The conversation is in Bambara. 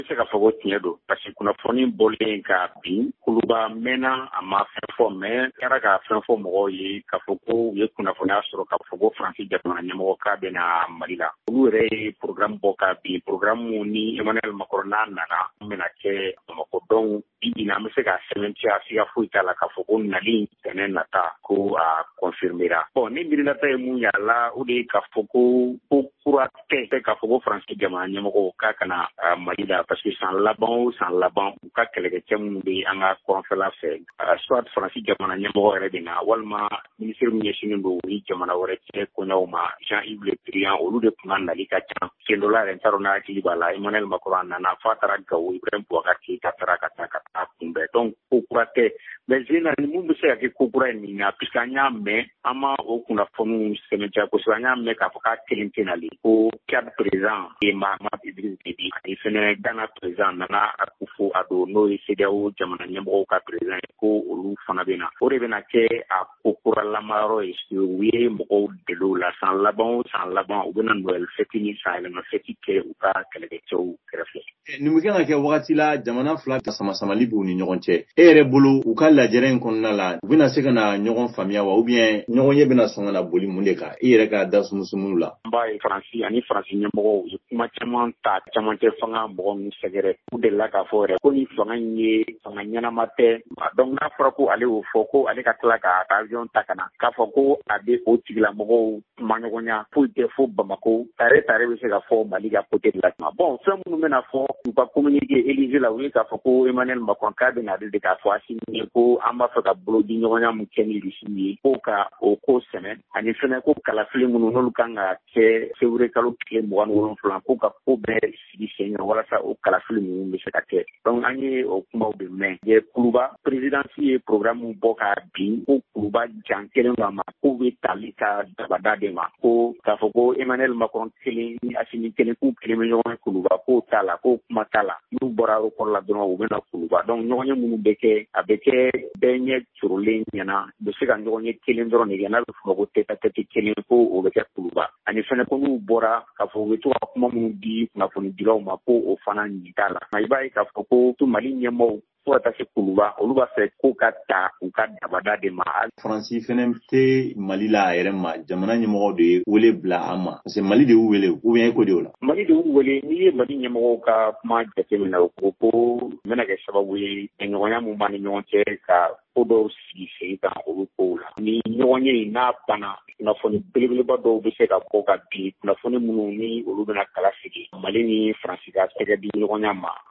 se ka fɔ ko tiɲɛ don parce que kunnafoni bɔlen ka bin kuluba mɛnna a ma fɛn fɔ mais kɛra ka fɛn fɔ mɔgɔw ye k'a fɔ ko u ye kunnafoniya sɔrɔ k'a fɔ ko Faransi jamana ɲɛmɔgɔ k'a bɛna Mali la olu yɛrɛ ye programme bɔ ka bin programme ni Emmanuel Macron n'a nana bɛna kɛ Bamako donc bi an bɛ se ka sɛmɛntiya siga foyi t'a la k'a fɔ ko nali tɛnɛ nata ko a confirmera bon ni mirinata ye mun y'a la o de ye k'a fɔ ko kura tɛ k'a fɔ ko Faransi jamana ɲɛmɔgɔ k'a kana Mali la parce que san laban o san laban u ka kɛlɛkɛcɛ minnu bɛ an ka kɔrɔnfɛla fɛ soit Faransi jamana ɲɛmɔgɔ yɛrɛ bɛ na walima ministre min ɲɛsinnen don ni jamana wɛrɛ cɛ koɲaw ma Jean-Yves Le Drian olu de tun ka nali ka ca sen dɔ la yɛrɛ n t'a dɔn n'a hakili b'a la Emmanuel Macron nana f'a taara Gawo Ibrahim Boubacar Keïta taara ka taa kunbɛn donc ko kura tɛ mais généralement mun bɛ se ka kɛ ko kura ye nin na puisque an y'a mɛn an ma o kunnafoniw sɛmɛntiya kosɛbɛ an y'a mɛn k'a fɔ k'a kelen tɛ nali ko Tchad président ye Mahamat Idriss Déby ani fɛnɛ Ghana président Nana Akufo-Addo n'o ye CEDEAO jamana ɲɛmɔgɔw ka président ye ko olu fana bɛ na o de bɛna kɛ a ko kuralamayɔrɔ ye u ye mɔgɔw deli o la san laban o san laban u bɛna Noël fête ni san yɛlɛma fête kɛ u ka kɛlɛkɛcɛw kɛrɛfɛ. Nin bɛ kan ka kɛ wagati la jamana fila sama-samali b'u ni ɲɔgɔn cɛ e yɛrɛ bolo u ka lajɛrɛ in kɔnɔna la u bɛna se ka na ɲɔgɔn faamuya wa ou bien ɲɔgɔn ye bɛna sɔn ka na boli mun de kan e yɛrɛ ka da sumusumu la. N b'a ye Faransi ani Faransi ɲɛmɔgɔw ye kuma caman ta caman tɛ fanga mɔgɔ min sɛgɛrɛ u delila k'a fɔ yɛrɛ ko ni fanga in ye fanga ɲɛnama tɛ donc n'a fɔra ko ale y'o fɔ ko ale ka tila k'a ka avion ta ka na k'a fɔ ko a bɛ o tigilamɔgɔw maɲɔgɔnya foyi tɛ fo Bamako tare bɛ se ka fɔ Mali ka côté de la bon fɛn minnu bɛna fɔ u ka communiqué Élysée la u ye k'a fɔ ko Emmanuel Macron k'a bɛna ale de k'a fɔ Assimi ko an b'a fɛ ka bolo di ɲɔgɔnya min kɛ ni Russie ye ko ka o ko sɛmɛ ani fɛnɛ ko kalafili minnu n'olu kan ka kɛ février kalo tile 27 ko ka ko bɛɛ sigi sen kan walasa o kalafili ninnu bɛ se ka kɛ donc an ye o kumaw de mɛn ye Kuluba présidence ye programme bɔ ka bin ko Kuluba jan kelen do a ma ko bɛ tali ka dabada de ma ko k'a fɔ ko Emmanuel Macron kelen ni Assimi kelen k'u kelen bɛ ɲɔgɔn ye Kuluba k'o t'a la ko kuma t'a la n'u bɔra aéroport la dɔrɔn u bɛ na Kuluba donc ɲɔgɔnye minnu bɛ kɛ a bɛ kɛ bɛɛ ɲɛ corolen ɲɛna u bɛ se ka ɲɔgɔnye kelen dɔrɔn de kɛ n'a bɛ fɔ ko tête à tête kelen ko o bɛ kɛ Kuluba ani fɛnɛ ko n'u bɔra k'a fɔ u bɛ to ka kuma minnu di kunnafonidilaw ma ko o fana ɲi t'a la i b'a ye k'a fɔ ko Mali ɲɛmɔgɔw fo ka taa se Kuluba olu b'a fɛ ko ka ta u ka dabada de ma. Faransi fɛnɛ tɛ Mali la a yɛrɛ ma jamana ɲɛmɔgɔw de ye wele bila an ma parce que Mali de y'u wele ou bien ko de o la. Mali de y'u wele n'i ye Mali ɲɛmɔgɔw ka kuma jateminɛ o ko n bɛna kɛ sababu ye ɲɔgɔnya mun b'an ni ɲɔgɔn cɛ ka ko dɔw sigi sen kan olu kow la ni ɲɔgɔn ye n'a banna kunnafoni belebeleba dɔw bɛ se ka bɔ ka bin kunnafoni minnu ni olu bɛna kala sigi Mali ni Faransi ka tɛgɛ di ɲɔgɔnya ma